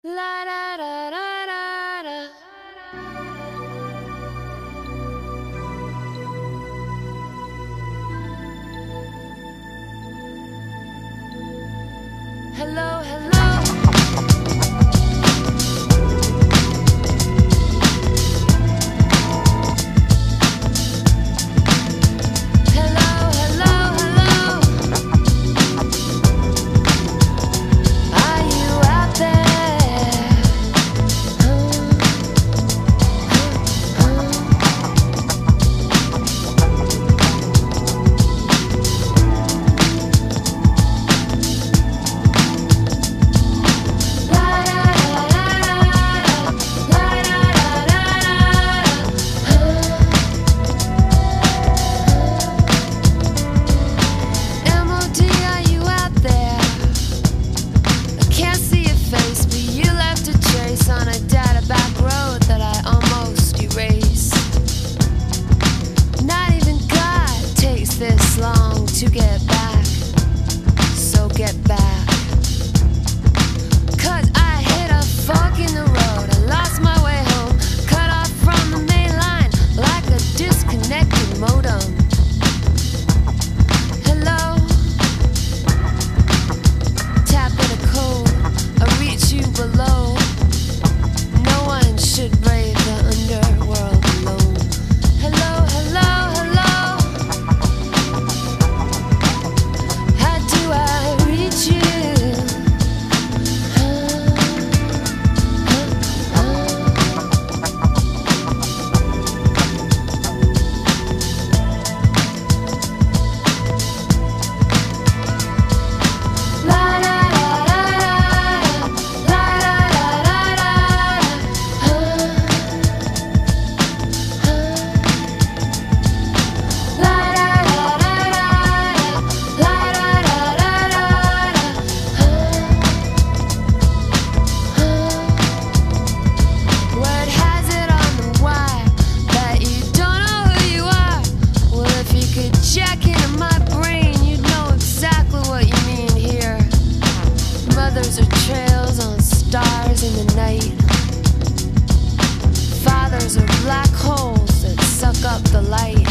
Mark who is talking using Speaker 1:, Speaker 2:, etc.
Speaker 1: La da da da da da. Hello, hello. On a data back road that I almost erased. Not even God takes this long to get back. So get back. 'Cause I hit a fork in the road. I lost my way home. Cut off from the main line like a disconnected modem. Hello. Tap at a code. I reach you below. Should brave the underworld alone. Hello, hello, hello. How do I reach you? Jack into my brain, you'd know exactly what you mean here. Mothers are trails on stars in the night. Fathers are black holes that suck up the light.